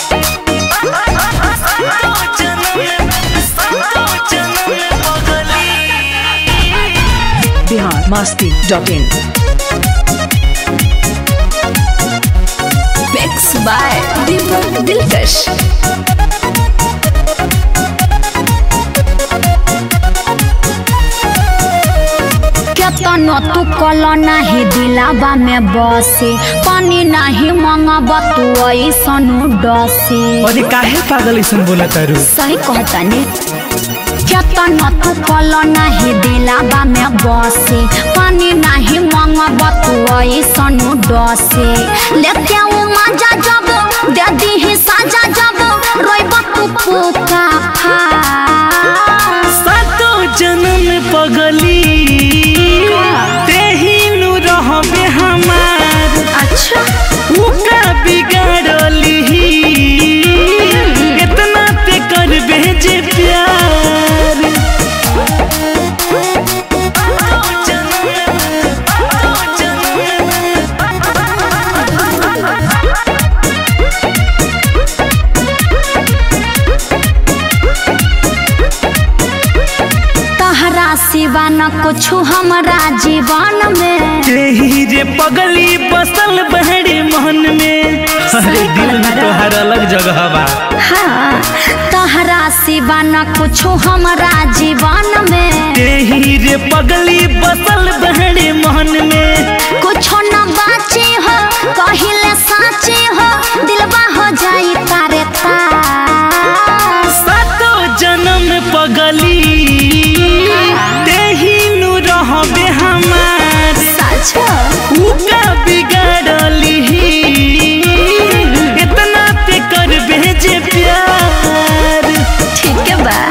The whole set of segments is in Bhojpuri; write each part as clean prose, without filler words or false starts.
biharmasti.in. Mixed by Deepak Dilkash. केतनो तू कल नहीं दिलावा में बसे पानी नहीं मंगब तू ऐसन डसे। अरे काहे पागल ऐसन बोला तारू? सही कहता ने केतनो तू कल नहीं दिलावा में बसे पानी नहीं मंगब तू ऐसन डसे। लेते उ मजा जब दे दी ही साजा जब रोइब तू पुका फा सातो जन्म पगली अच्छा उका बिगाड़ली इतना ते कर भेजे प्यार। तहरा सिवा न कुछ हमारा जीवन में यही रे पगली बसल बहरे मन में। अरे दिल में तोहर अलग जगह बा। हाँ तहरा सिवा न कुछ हमारा जीवन में यही रे पगली बसल बहरे मन में। कुछ न बाची हो कहिले साची हो दिलवा हो जाई तारे तार। सातो जन्म पगली रहबे हमार। उका बिगाड़ली इतना ते कर भेजे प्यार। ठीक है बा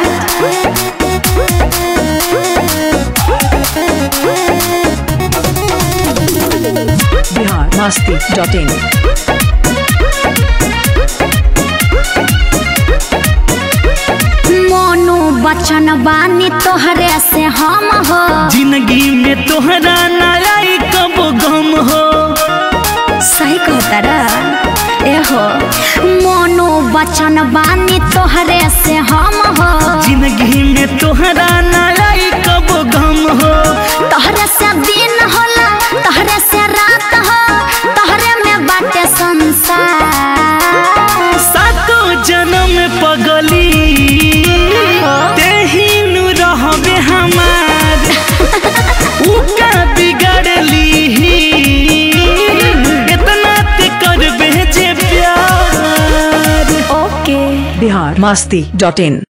biharmasti.in. मोनू बचन बानी तोहरे से हम हो जिंदगी में तोहरा ना आई कब गम हो। सही कहता रा ए हो मोनू बचन बानी तोहरे से हम हो जिंदगी में तोहरा ना आई कब गम हो। तोहरे से दिन होला तोहरे से रात हो तोहरे में बाटे संसार। सातो जन्म पगली तेहिनु रहबे हमार। उका बिगाड़ली इतना ते कर भेजे प्यार। ओके biharmasti.in.